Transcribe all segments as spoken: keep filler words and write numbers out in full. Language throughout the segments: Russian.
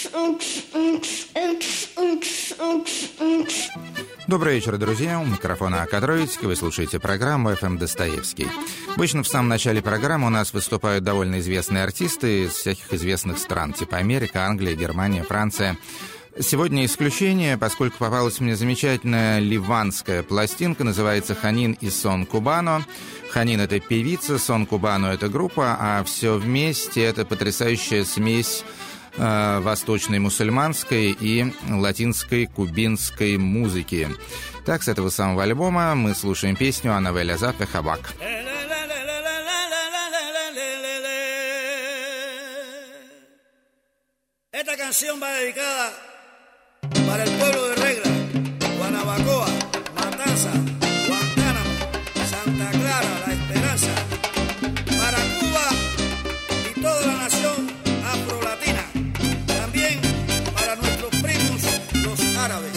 Добрый вечер, друзья. У микрофона Акадровицкий. Вы слушаете программу «эф эм Достоевский». Обычно в самом начале программы у нас выступают довольно известные артисты из всяких известных стран, типа Америка, Англия, Германия, Франция. Сегодня исключение, поскольку попалась мне замечательная ливанская пластинка, называется «Ханин и Сон Кубано». Ханин — это певица, Сон Кубано — это группа, а все вместе — это потрясающая смесь э, восточной мусульманской и латинской кубинской музыки. Так, с этого самого альбома мы слушаем песню «Анавель Азап ве Хабак». Esta canción va dedicada para el pueblo de Regla, Guanabacoa, Matanza, Guantánamo, Santa Clara, La Esperanza, para Cuba y toda la nación afrolatina, también para nuestros primos los árabes.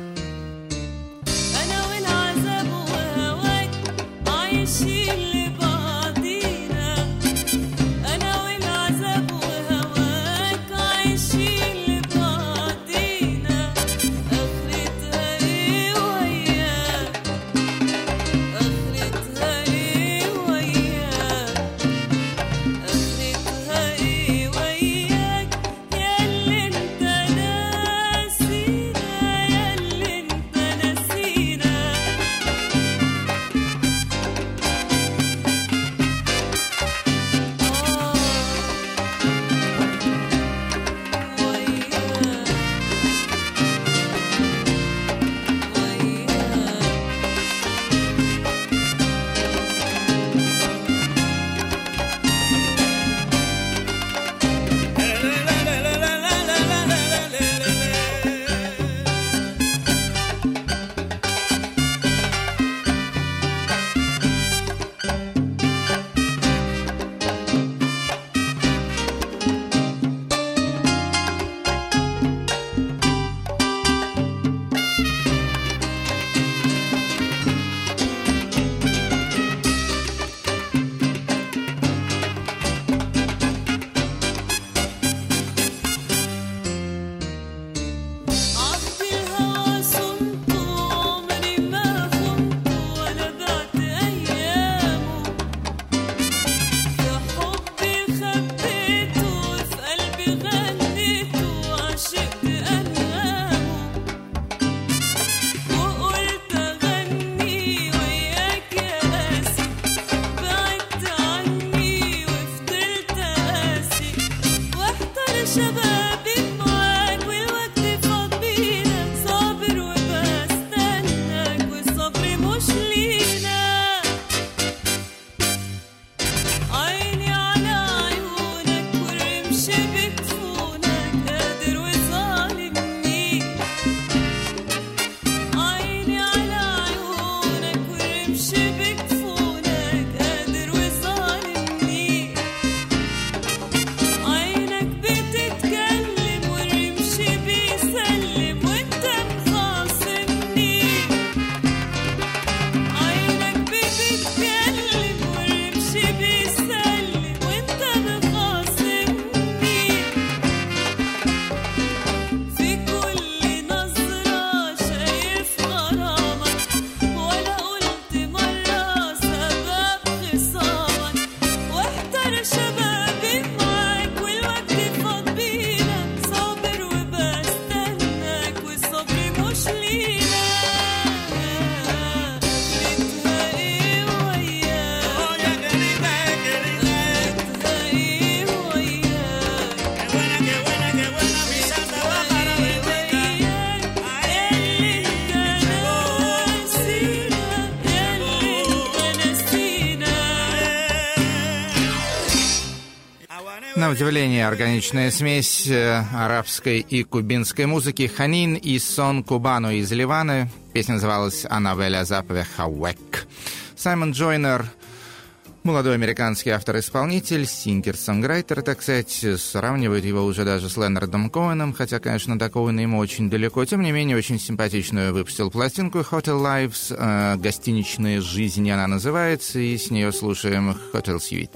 На удивление, органичная смесь арабской и кубинской музыки. Ханин и Сон Кубано из Ливана. Песня называлась «Анавель Азап ве Хабак». Саймон Джойнер, молодой американский автор-исполнитель, сингер-сонграйтер, так сказать, сравнивает его уже даже с Леонардом Коэном, хотя, конечно, до Коэна ему очень далеко. Тем не менее, очень симпатичную выпустил пластинку «Hotel Lives», э, «Гостиничная жизнь» она называется, и с нее слушаем «Hotel Suite».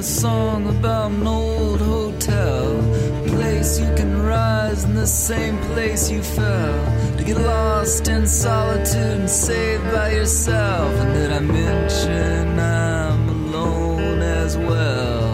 a song about an old hotel, a place you can rise in the same place you fell, to get lost in solitude and saved by yourself. And did I mention I'm alone as well?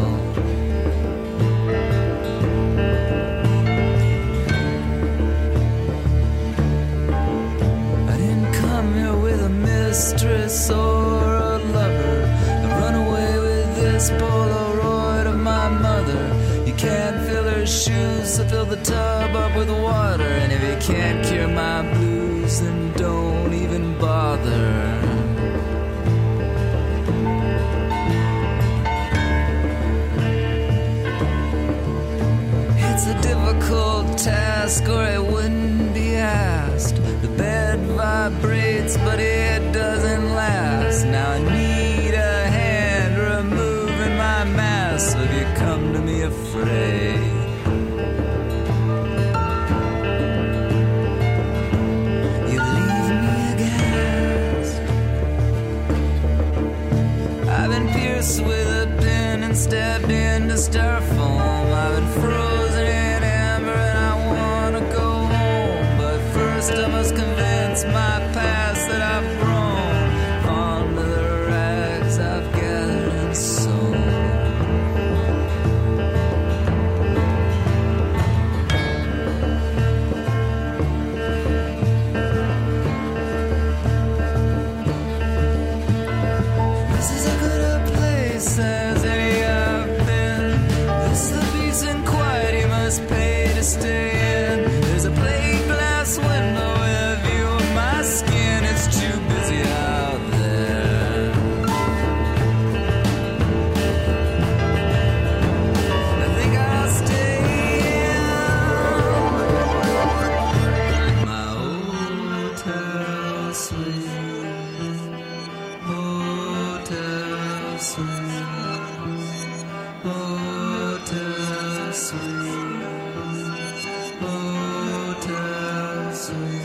I didn't come here with a mistress or a lover. I run away with this Polaroid of my mother. You can't fill her shoes, so fill the tub up with water. And if you can't cure my blues, then don't even bother. It's a difficult task, or I wouldn't be asked. The bed vibrates, but it doesn't last. Now I need a hand removing my mask. So if you come to me afraid, you leave me aghast. I've been pierced with a pin and stabbed into styrofoam. I've been frozen in amber and I wanna go home. But first I must convince my past that I've grown fond of the rags I've gathered and sewn. This is as good a place as any I've been. This is the peace and quiet you must pay to stay in. There's a plate glass window with a view of my skin. It's too busy out there. I think I'll stay in my hotel suite. Hotel suite. Hotel suite. Hotel suite.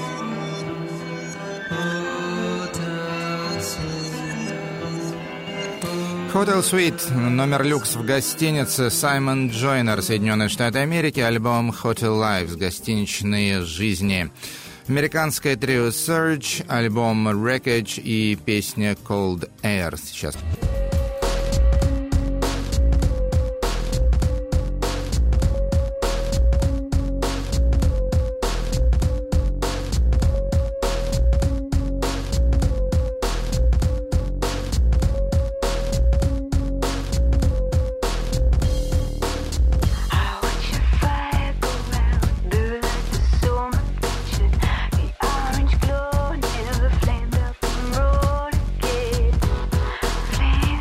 Hotel suite. Hotel Suite, номер люкс в гостинице. Саймон Джойнер, Соединенные Штаты Америки, альбом Hotel Lives, гостиничные жизни. Американское трио Surge, альбом Wreckage и песня Cold Air. Сейчас. Flame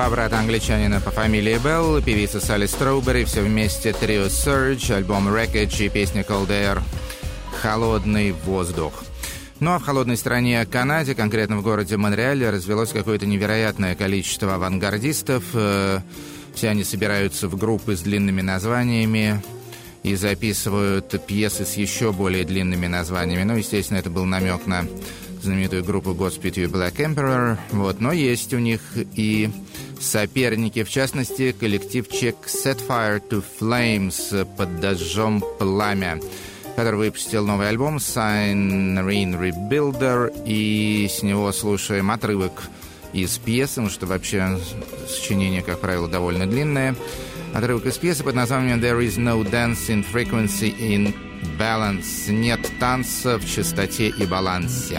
Два брата-англичанина по фамилии Белл, певица Салли Строубери, все вместе трио Surge, альбом Wreckage и песня Cold Air «Холодный воздух». Ну а в холодной стране Канаде, конкретно в городе Монреале, развелось какое-то невероятное количество авангардистов. Все они собираются в группы с длинными названиями и записывают пьесы с еще более длинными названиями. Ну, естественно, это был намек на знаменитую группу Godspeed You Black Emperor. Вот. Но есть у них и соперники, в частности, коллективчик Set Fire to Flames, «Под дождем пламя», который выпустил новый альбом Siren Rebuilder, и с него слушаем отрывок из пьесы, потому что вообще сочинение, как правило, довольно длинное. Отрывок из пьесы под названием There is no dance in frequency in balance. Нет танца в частоте и балансе.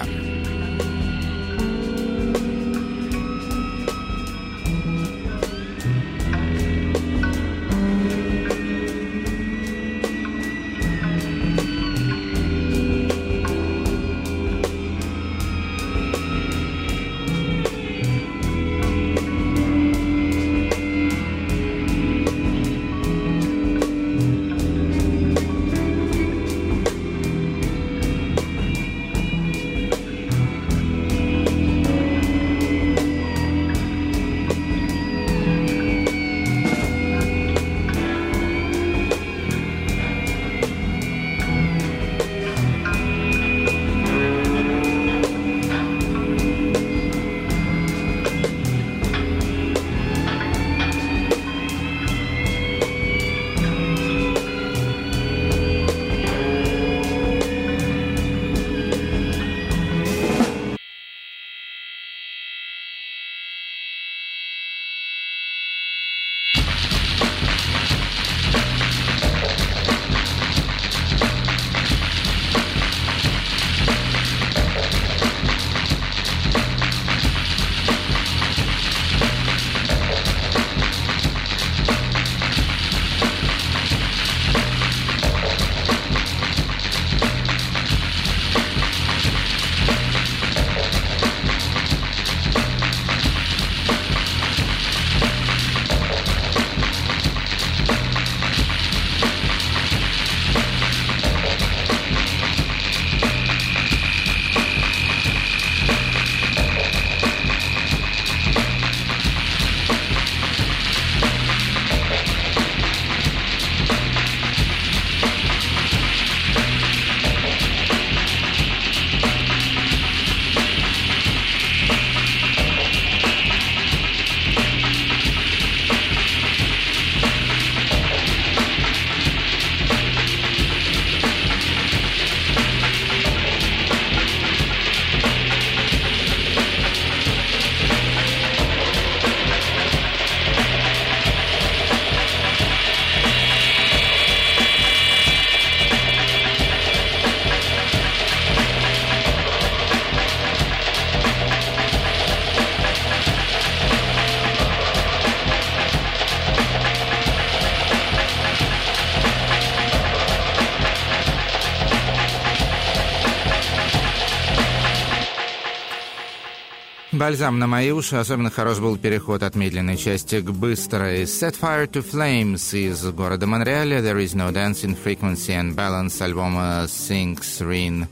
Бальзам на мои уши. Особенно хорош был переход от медленной части к быстрой. Set Fire to Flames из города Монреаля. There is no dance in frequency and balance альбома Sing Serene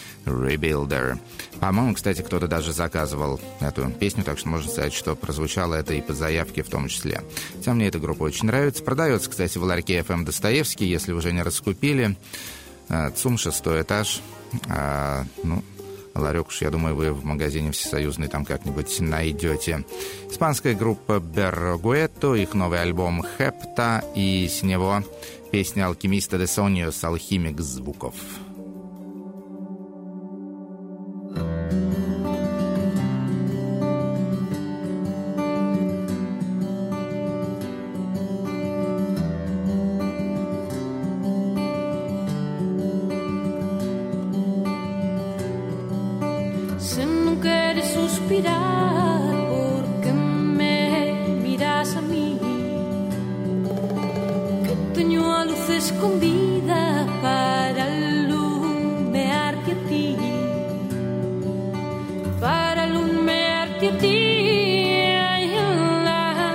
Rebuilder. По-моему, кстати, кто-то даже заказывал эту песню, так что можно сказать, что прозвучало это и по заявке в том числе. Хотя мне эта группа очень нравится. Продается, кстати, в ларьке эф эм Достоевский, если уже не раскупили. ЦУМ, шестой этаж. А, ну, ларек уж, я думаю, вы в магазине Всесоюзный там как-нибудь найдете. Испанская группа Berrogueto, их новый альбом Hepta, и с него песня Alquimista de Sueños, алхимик звуков. Porque me miras a mí, que teño a luz escondida para alumearte a ti, para alumearte a ti. Ay, la,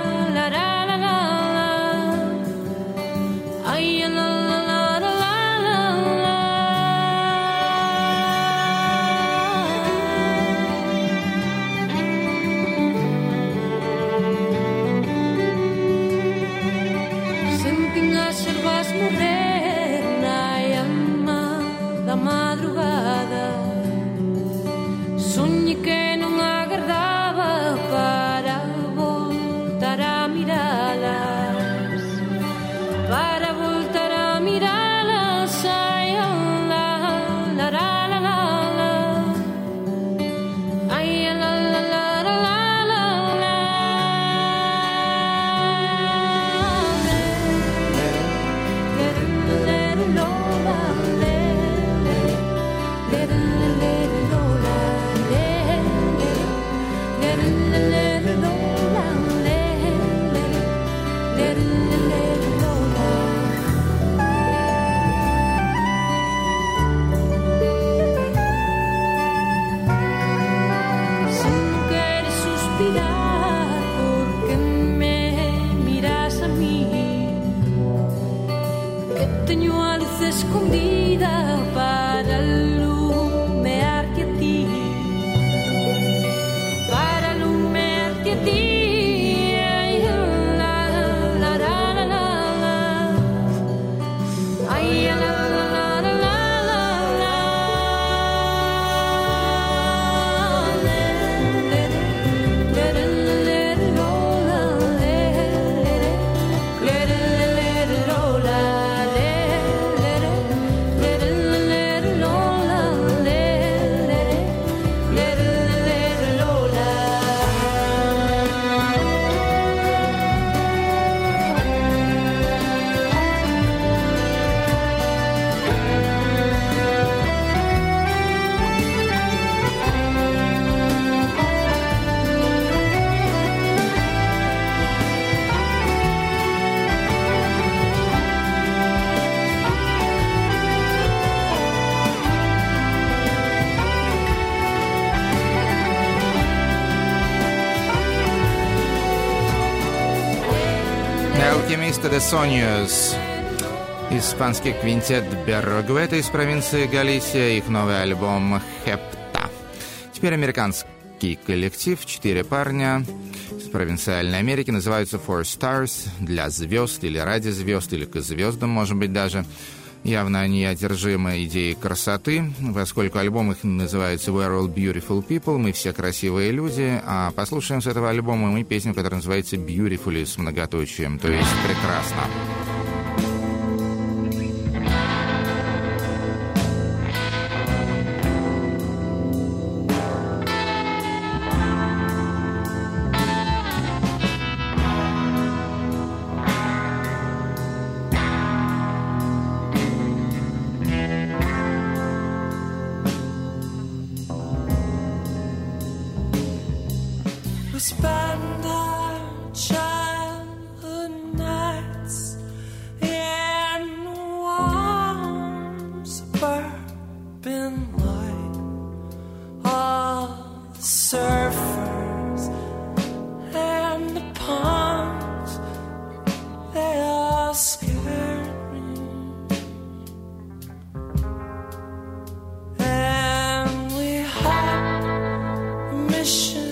sueño a luz escondida para alumearte a ti, para alumearte a ti. Alquimista de Sueños, испанский квинтет Берруэгуэта из провинции Галисия, их новый альбом «Хепта». Теперь американский коллектив, четыре парня из провинциальной Америки, называются Four Stars, для звезд или ради звезд, или к звездам, может быть, даже. Явно они одержимы идеей красоты, поскольку альбом их называется «We're all beautiful people», мы все красивые люди, а послушаем с этого альбома мы песню, которая называется «Beautifully» с многоточием, то есть «прекрасно». Spend our childhood nights in warm suburban light. All the surfers and the palms, they all scared me. And we had a mission.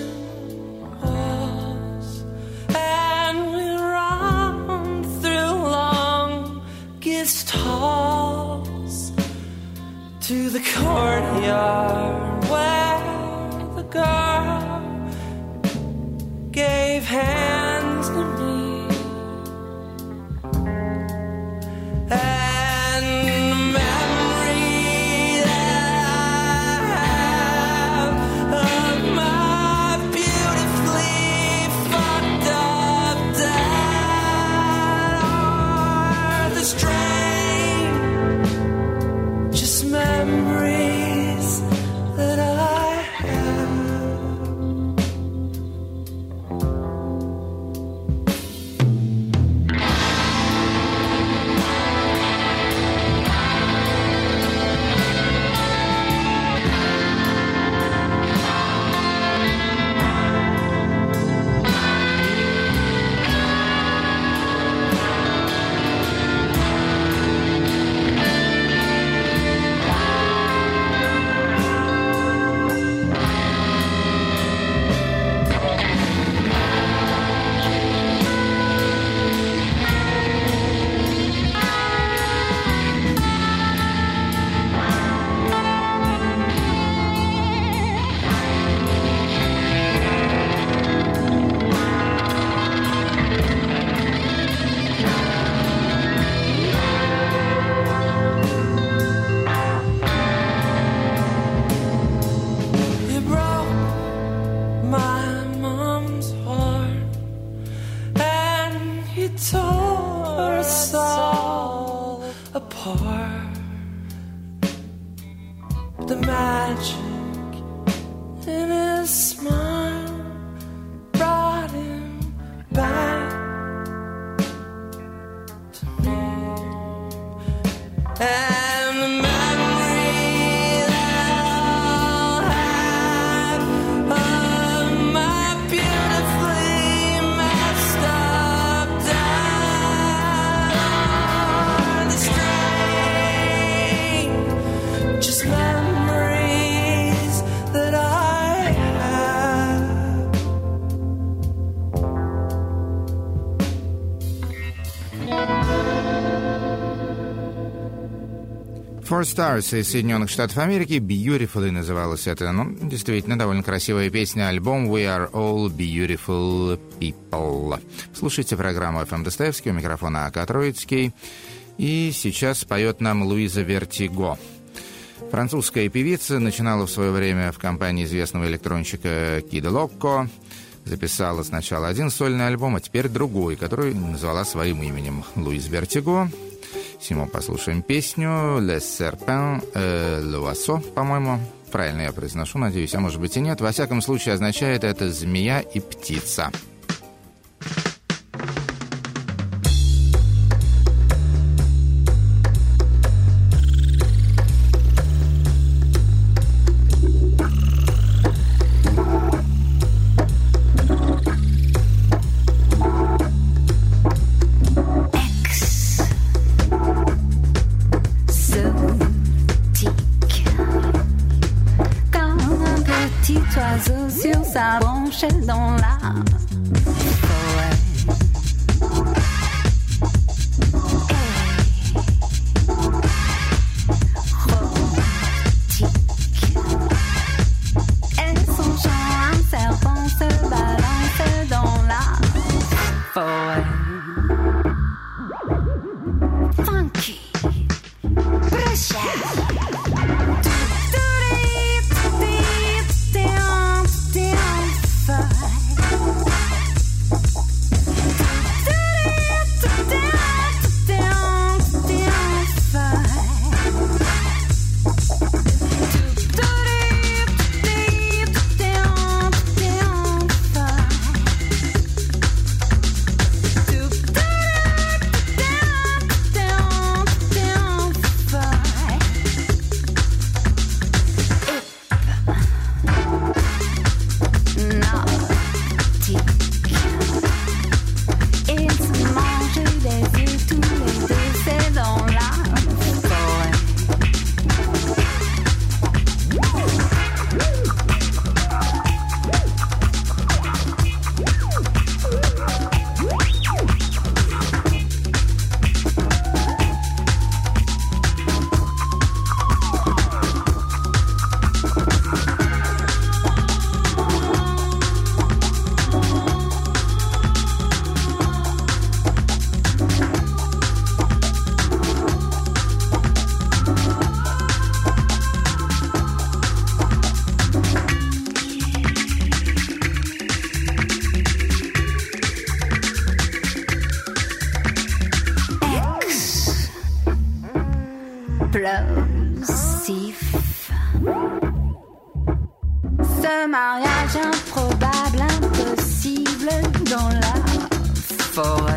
To the courtyard where the girl gave hands to me, and the memory that I have of my beautifully fucked up dad are the strange memories that I have. The magic in his smile brought him back to me. And the memory that I'll have of my beautifully messed up dad are the strength. Four Stars из Соединенных Штатов Америки. Beautiful называлась это. Ну, действительно, довольно красивая песня. Альбом We Are All Beautiful People. Слушайте программу эф эм Достоевский, у микрофона А К Троицкий. И сейчас поет нам Луиза Вертиго. Французская певица, начинала в свое время в компании известного электронщика Кида Локко. Записала сначала один сольный альбом, а теперь другой, который назвала своим именем Луиз Вертиго. Симо послушаем песню «Le Serpent et l'Oiseau», по-моему. Правильно я произношу, надеюсь, а может быть и нет. Во всяком случае, означает это «змея и птица». Sur sa branche dans la forêt. Érotique. Et son chant, un serpent se balance dans la forêt. Funky. Pressure. Explosif. Ce mariage improbable, impossible dans la forêt.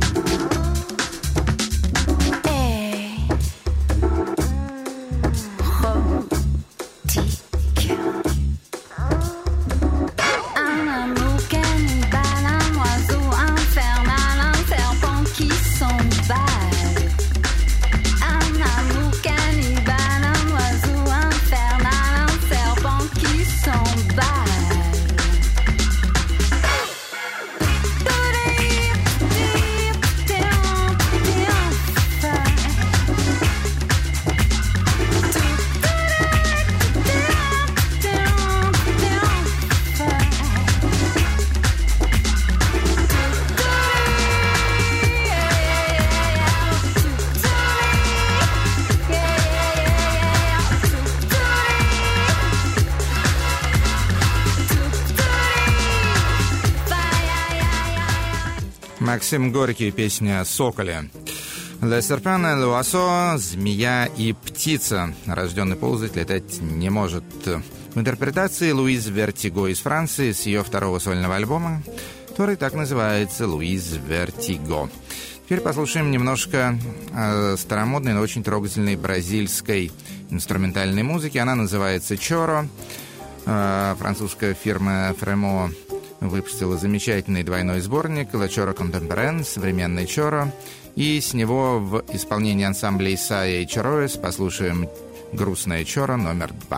Максим Горький, песня «Соколи». «Le serpent et l'oiseau» — «Змея и птица». Рожденный ползать летать не может. В интерпретации Луиз Вертиго из Франции с ее второго сольного альбома, который так называется «Луиз Вертиго». Теперь послушаем немножко э, старомодной, но очень трогательной бразильской инструментальной музыки. Она называется «Чоро». Э, французская фирма «Фремо» выпустила замечательный двойной сборник «La Choro Contemporaine», современный чоро, и с него в исполнении ансамбля Исайя и Чороэс послушаем грустное чоро номер два.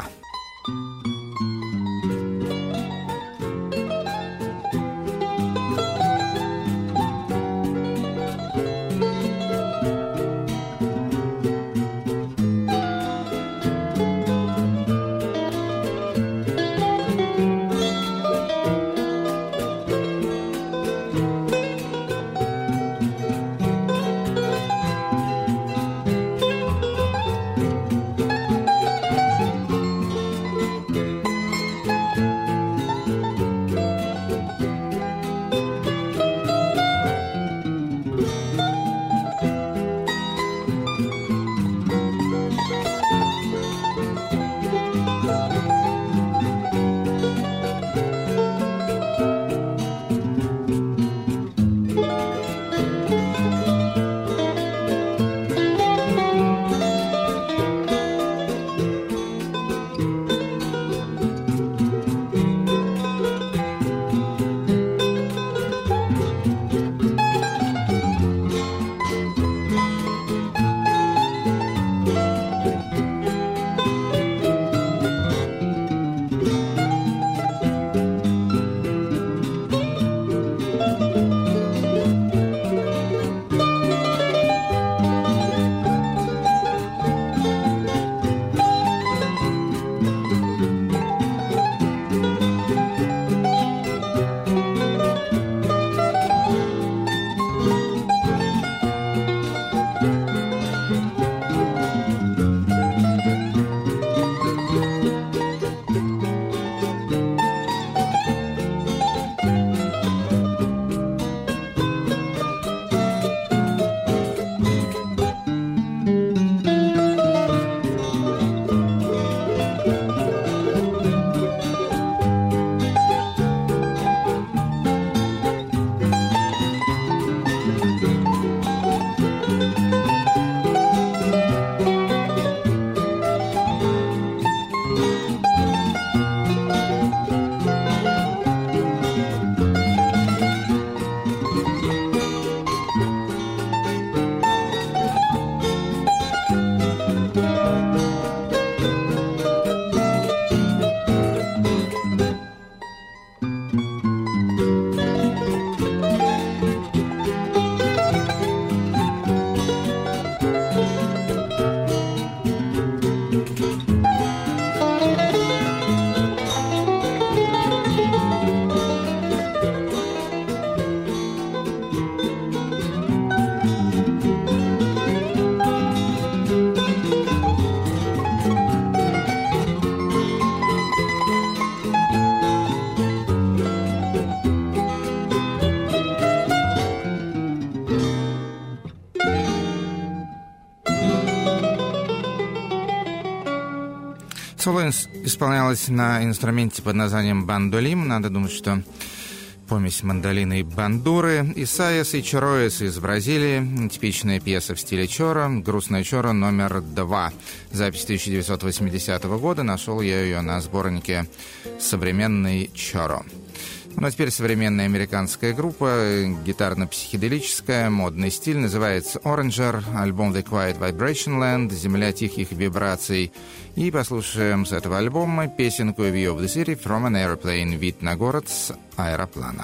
Соло исполнялось на инструменте под названием бандолим. Надо думать, что помесь мандолины и бандуры. Исайас и Чороес из Бразилии. Типичная пьеса в стиле чоро. «Грустная чоро» номер два. Запись тысяча девятьсот восьмидесятого года. Нашел я ее на сборнике «Современный чоро». Ну а теперь современная американская группа, гитарно-психоделическая, модный стиль, называется Oranger, альбом The Quiet Vibration Land, «Земля тихих вибраций». И послушаем с этого альбома песенку «View of the City from an Airplane», вид на город с аэроплана.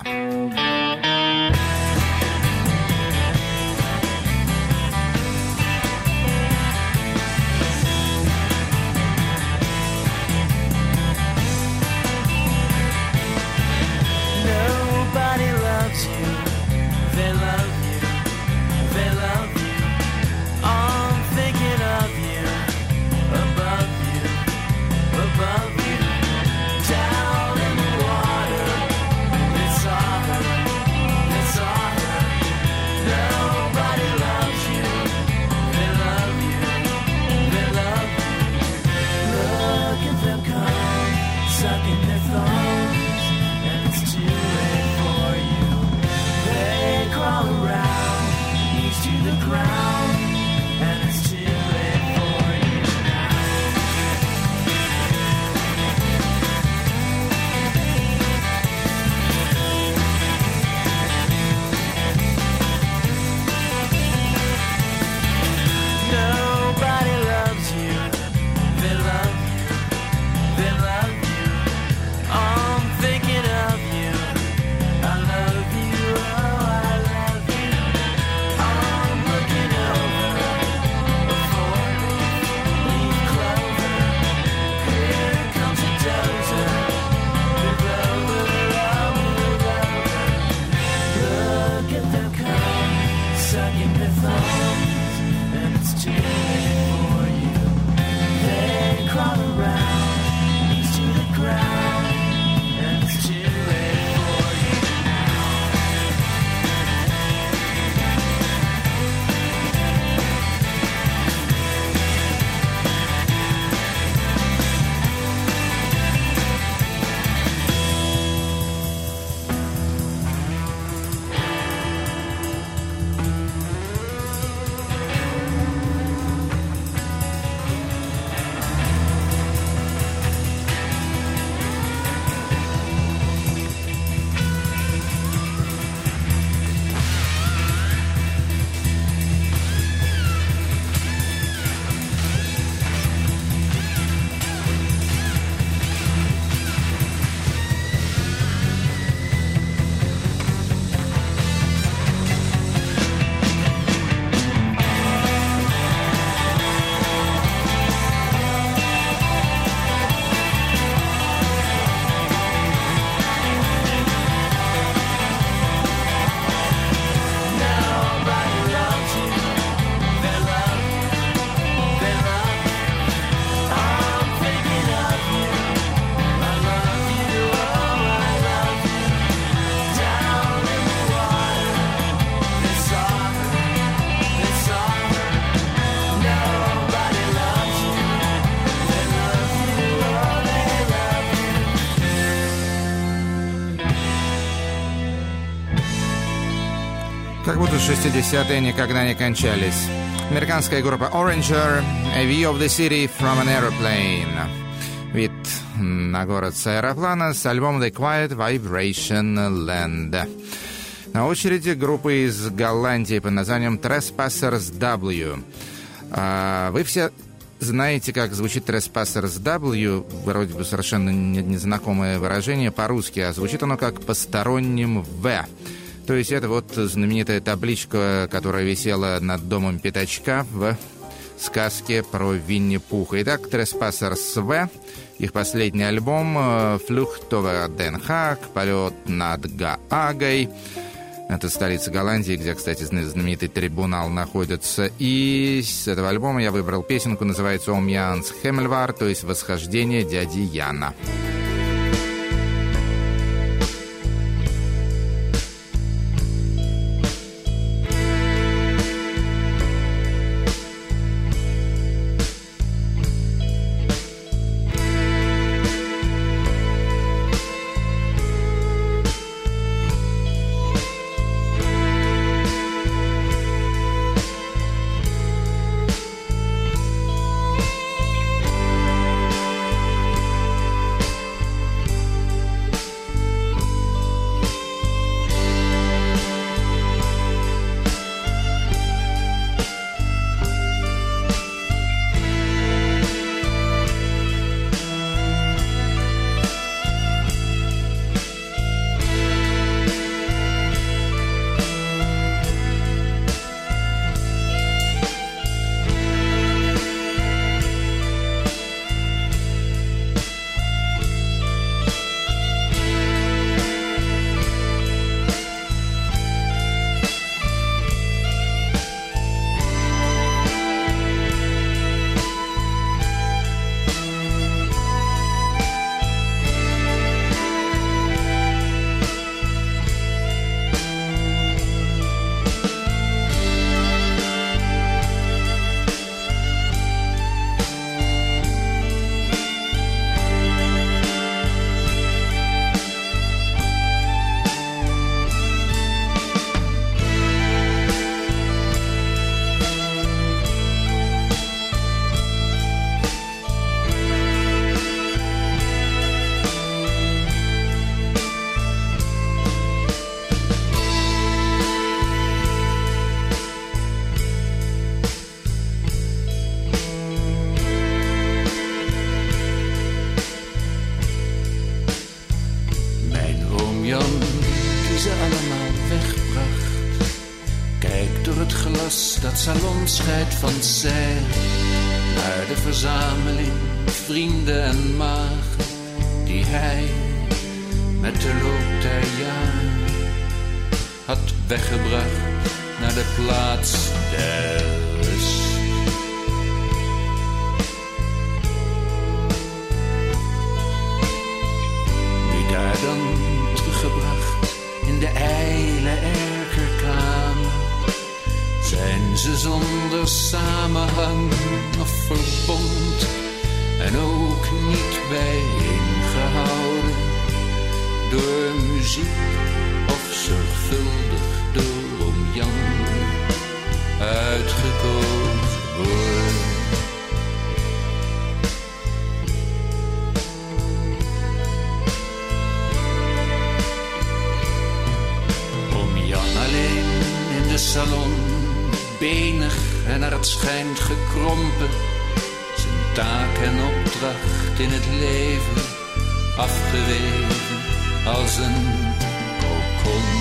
Как будто шестидесятые никогда не кончались. Американская группа Oranger, A View of the City from an Airplane. Вид на город с аэроплана с альбомом The Quiet Vibration Land. На очереди группа из Голландии под названием Trespassers W. Вы все знаете, как звучит Trespassers W, вроде бы совершенно незнакомое выражение по-русски, а звучит оно как «посторонним В». То есть это вот знаменитая табличка, которая висела над домом Пятачка в сказке про Винни-Пуха. Итак, Trespassers В, их последний альбом «Flucht over Den Haag», «Полет над Гаагой». Это столица Голландии, где, кстати, знаменитый трибунал находится. И с этого альбома я выбрал песенку, называется «Om Jans Hemmelvar», то есть «Восхождение дяди Яна». salon scheidt van zij naar de verzameling vrienden en magen die hij met de loop der jaren had weggebracht naar de plaats der rust. Nu daar dan teruggebracht in de ijle erkerkamer, zijn ze zonder samenhang of verbond en ook niet bijeengehouden door muziek of zorgvuldig door oom Jan uitgekozen worden. Oom Jan alleen in de salon, benig en naar het schijnt gekrompen, zijn taak en opdracht in het leven afgewezen als een kokon.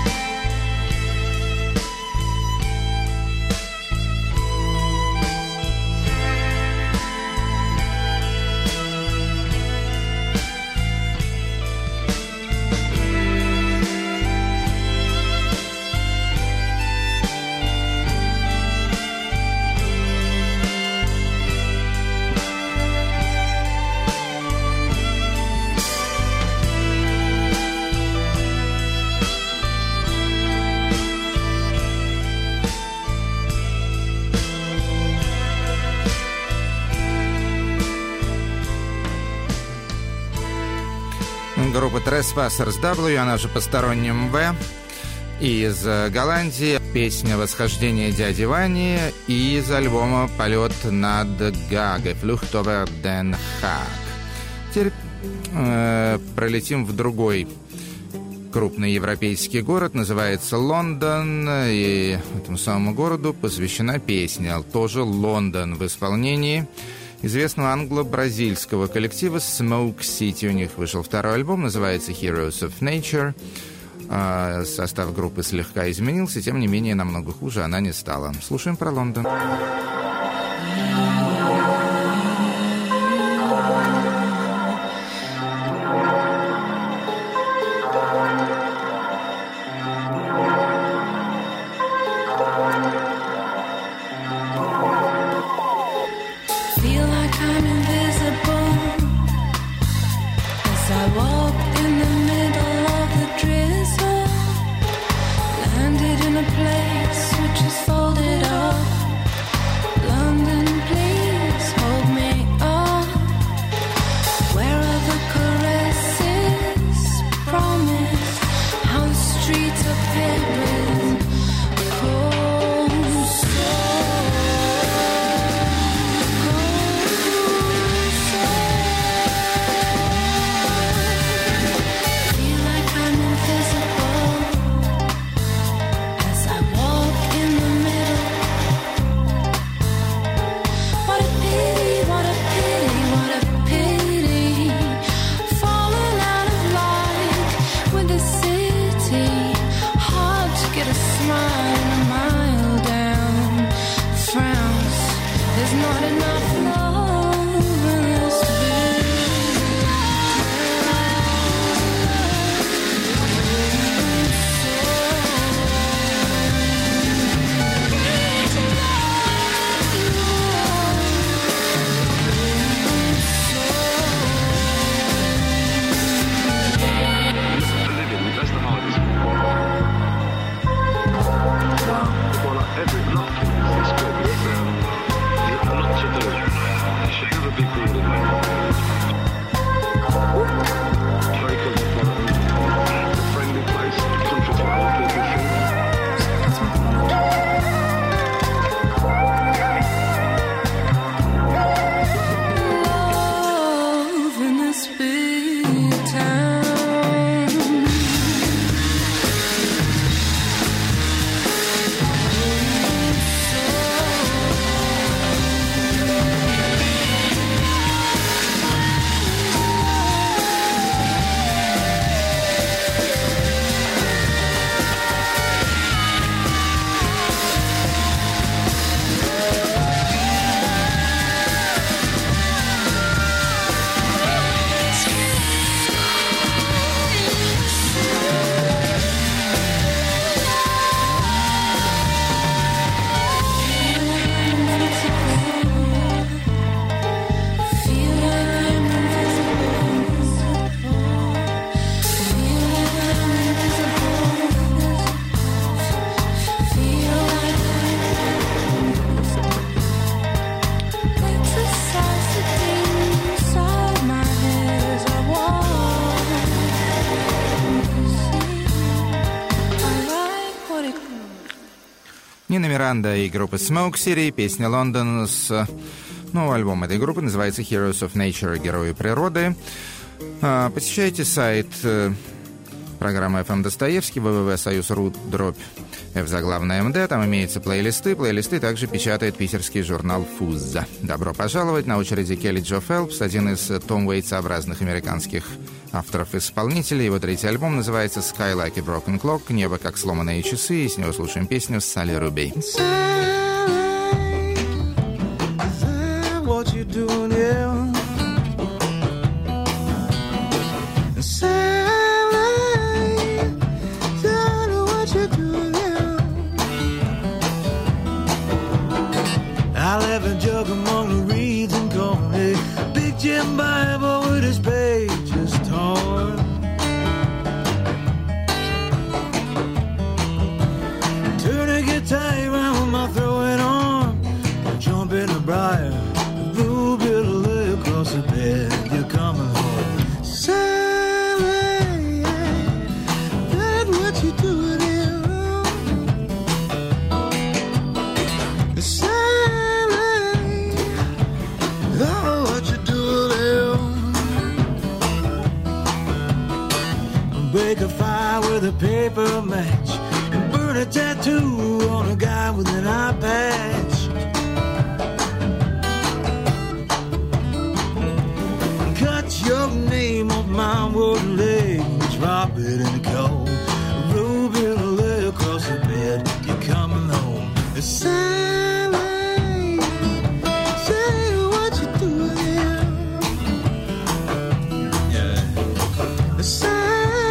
Группа Trespassers W, она же Посторонним В, из Голландии. Песня «Восхождение дяди Вани» из альбома «Полет над Гаагой», «Flucht over den Haag». Теперь э, пролетим в другой крупный европейский город, называется Лондон, и этому самому городу посвящена песня, тоже «Лондон» в исполнении известного англо-бразильского коллектива Smoke City. У них вышел второй альбом, называется Heroes of Nature. Состав группы слегка изменился, тем не менее намного хуже она не стала. Слушаем про Лондон. Cold Нина Миранда и группа Smoke City, песня «Лондон» с... Ну, альбом этой группы называется «Heroes of Nature», «Герои природы». Посещайте сайт программы эф эм Достоевский, вэ вэ вэ точка союз точка ру, дробь F заглавная МД, там имеются плейлисты. Плейлисты также печатает питерский журнал «Фузза». Добро пожаловать. На очереди Келли Джо Фелпс, один из Том Уэйтсообразных американских авторов-исполнителей. Его третий альбом называется «Sky Like a Broken Clock», «Небо как сломанные часы», и с него слушаем песню «Салли Руби». I left a jug among the reeds and corn, a big Jim Bible with his pages torn. Turn a guitar around my throwing arm, jump in the briar, a blue bill lay across the bed. You're coming home, Sally. That's what you doing here. Break a fire with a paper match and burn a tattoo on a guy with an eye patch. Cut your name off my wooden leg, drop it in the cold. Ruby lay across the bed, you're coming home. Sally, say what you doing here. Yeah. Sally.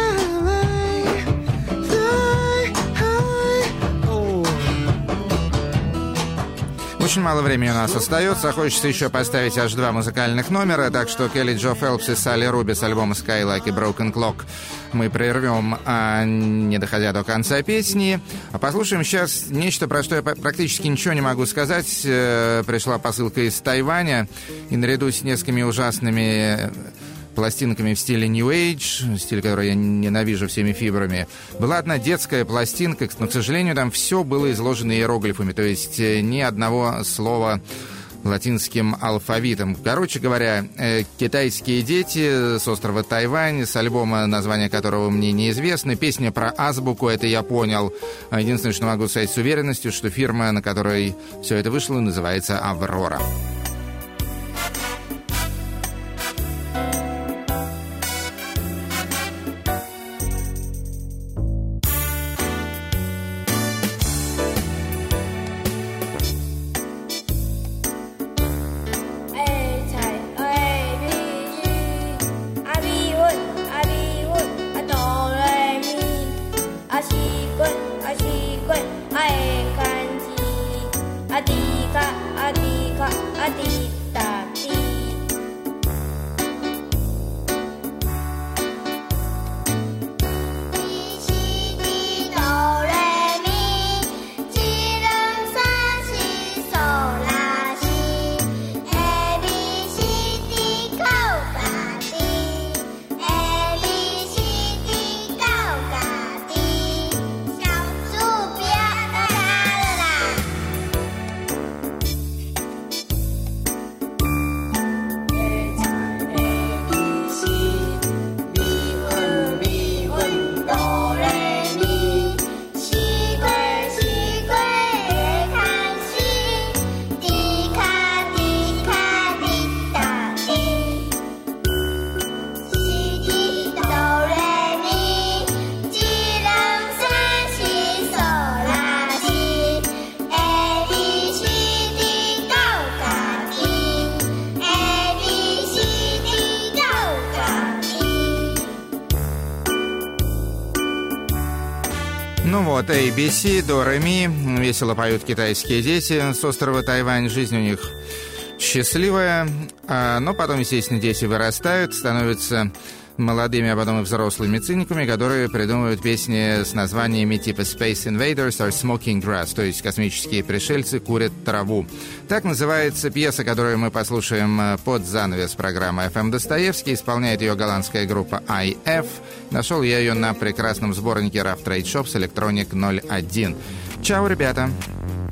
Очень мало времени у нас остается, хочется еще поставить аж два музыкальных номера, так что Келли Джо Фелпс и Салли Руби с альбома «Sky Like a Broken Clock» мы прервем, а не доходя до конца песни. А послушаем сейчас нечто, про что я практически ничего не могу сказать. Пришла посылка из Тайваня, и наряду с несколькими ужасными пластинками в стиле New Age, стиль, который я ненавижу всеми фибрами, была одна детская пластинка, но, к сожалению, там все было изложено иероглифами, то есть ни одного слова латинским алфавитом. Короче говоря, китайские дети с острова Тайвань, с альбома, название которого мне неизвестно, песня про азбуку, это я понял. Единственное, что могу сказать с уверенностью, что фирма, на которой все это вышло, называется «Аврора». Ну вот, A, B, C, до, ре, ми. Весело поют китайские дети с острова Тайвань. Жизнь у них счастливая. Но потом, естественно, дети вырастают, становятся молодыми, а потом и взрослыми циниками, которые придумывают песни с названиями типа Space Invaders or Smoking Grass, то есть космические пришельцы курят траву. Так называется пьеса, которую мы послушаем под занавес программы эф эм Достоевский. Исполняет ее голландская группа ай эф. Нашел я ее на прекрасном сборнике Rough Trade Shops Electronic ноль один. Чао, ребята!